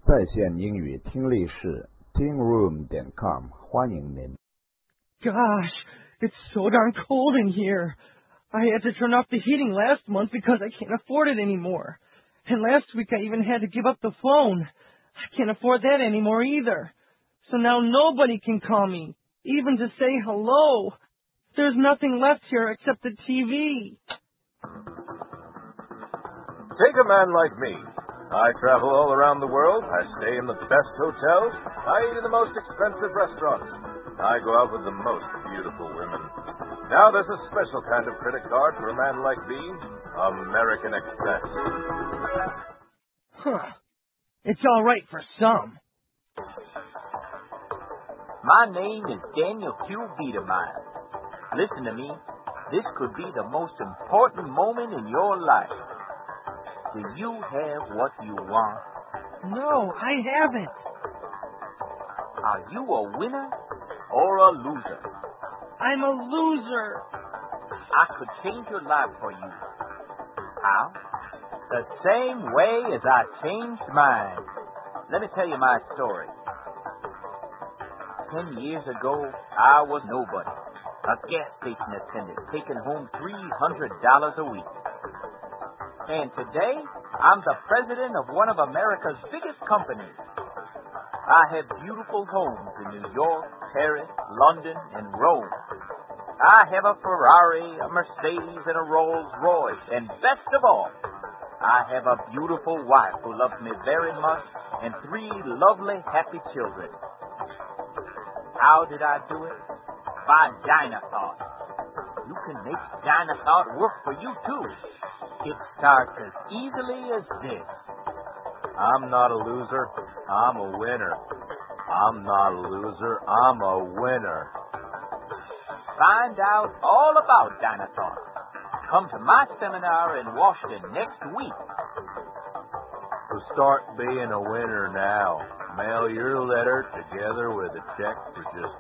在线英语听力室 tingroom.com 欢迎您。 Gosh, it's so darn cold in here. I had to turn off the heating last month because I can't afford it anymore. And last week I even had to give up the phone. I can't afford that anymore either. So now nobody can call me, even to say hello. There's nothing left here except the TV. Take a man like me. I travel all around the world. I stay in the best hotels. I eat in the most expensive restaurants. I go out with the most beautiful women. Now there's a special kind of credit card for a man like me, American Express. Huh. It's all right for some. My name is Daniel Q. Biedermeyer. Listen to me. This could be the most important moment in your life. Do you have what you want? No, I haven't. Are you a winner or a loser? I'm a loser. I could change your life for you. How? The same way as I changed mine. Let me tell you my story. 10 years ago, I was nobody. A gas station attendant taking home $300 a week. And today, I'm the president of one of America's biggest companies. I have beautiful homes in New York, Paris, London, and Rome. I have a Ferrari, a Mercedes, and a Rolls Royce. And best of all, I have a beautiful wife who loves me very much and 3 lovely, happy children. How did I do it? By Dynethought. You can make Dynethought work for you, too. It starts as easily as this. I'm not a loser. I'm a winner. I'm not a loser. I'm a winner. Find out all about Dynethought. Come to my seminar in Washington next week. So start being a winner now. Mail your letter together with a check for just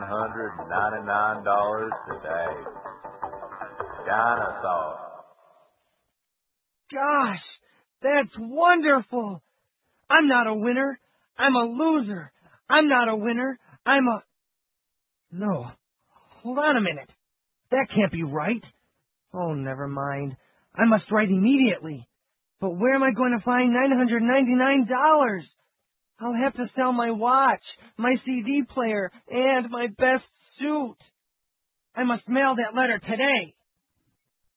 $999 today. Dynethought. Gosh, that's wonderful. I'm not a winner. I'm a loser. I'm not a winner. I'm a... No. Hold on a minute. That can't be right. Oh, never mind. I must write immediately. But where am I going to find $999? I'll have to sell my watch, my CD player, and my best suit. I must mail that letter today.